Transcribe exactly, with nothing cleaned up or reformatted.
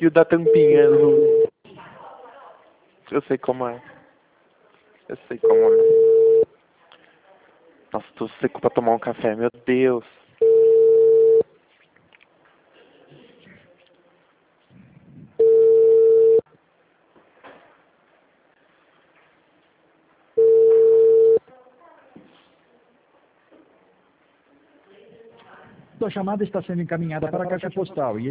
E o da tampinha do... Eu sei como é. Eu sei como é. Nossa, tô seco pra tomar um café, meu Deus. Sua chamada está sendo encaminhada para a caixa postal e